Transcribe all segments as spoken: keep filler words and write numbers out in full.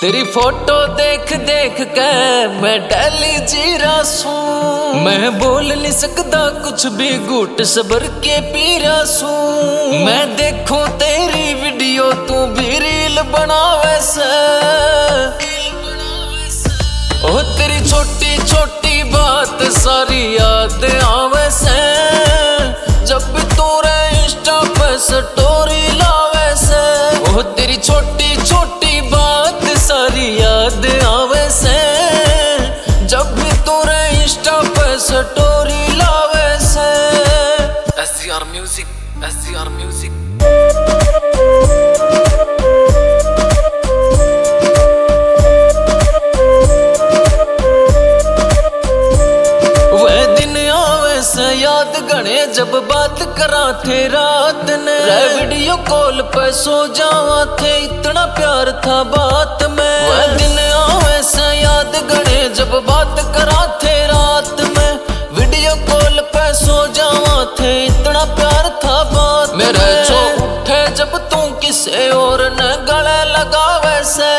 तेरी फोटो देख देख के मैं डेली जी रासू। मैं बोल नहीं सकता कुछ भी, घूट सबर के पी रासू। मैं देखूं तेरी वीडियो तू भी रील बनावे से। ओ तेरी छोटी छोटी बात सारी याद आवे से। जब भी तोरे इंस्टा पे स्टोरी लावे से। ओ तेरी छोटी छोटी बात सारी याद आवे से। जब भी तोरे इंस्टा पे स्टोरी लावे से। S G R music, S G R music. वह दिन आवे से याद गणे जब बात करा थे रात ने। वीडियो कॉल पे सो जावा थे, इतना प्यार था बात में। वह दिन आवे से याद गणे जब बात करा थे रात में। वीडियो कॉल पे सो जावा थे, इतना प्यार था बात में। मेरे जो उठे जब तू किसे और न गले लगावे से।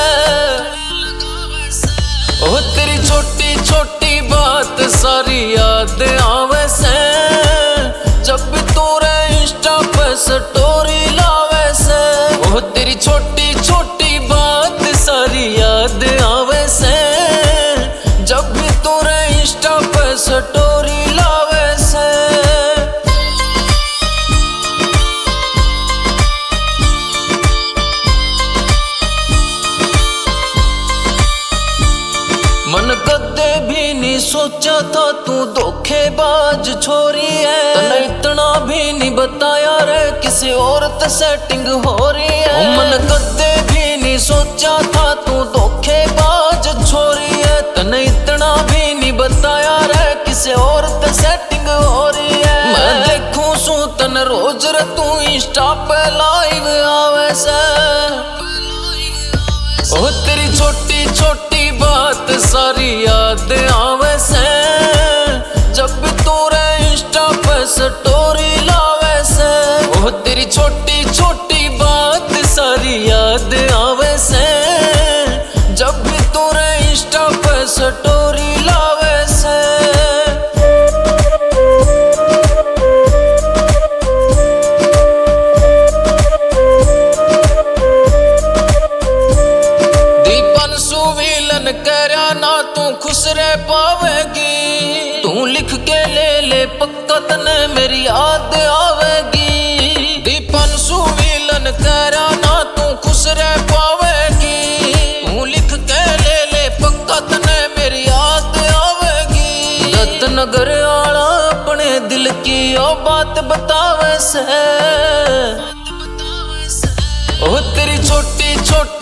ओ तेरी छोटी छोटी बात सारी याद आवे से। जब भी तोरे इंस्टा पे स्टोरी लावे से। ओ तेरी छोटी छोटी बात सारी याद आवे से। जब भी तोरे इंस्टा पे स्टोरी लावे से। मन कदे भी नहीं सोचा था तू धोखेबाज छोरी है। तने इतना भी नहीं बताया रे किसी औरत सेटिंग हो रही है। मन कदे भी नहीं सोचा था तू धोखेबाज छोरी है। तने इतना भी नहीं बताया रे किसी औरत सेटिंग हो रही है। मैं देखूं सू तन रोज रे तू इंस्टा पे लाइव आवे से। ओ तेरी छोटी छोटी बात सारी याद आवे से। जब भी तोरे इंस्टा पे स्टोरी लावे से। ओ तेरी छोटी छोटी बात सारी याद आवे से। जब भी तोरे इंस्टा पे स्टोरी लावे से। सुवीलन करया ना तू खुश रह पावेगी। तू लिख के ले ले पक्का तने मेरी याद आवेगी। दीपन सुवीलन करया ना तू खुश रह पावेगी। तू लिख के ले ले पक्का तने मेरी याद आवेगी। दत्त नगर आला अपने दिल की ओ बात बतावे से। ओ तेरी छोटी छोटी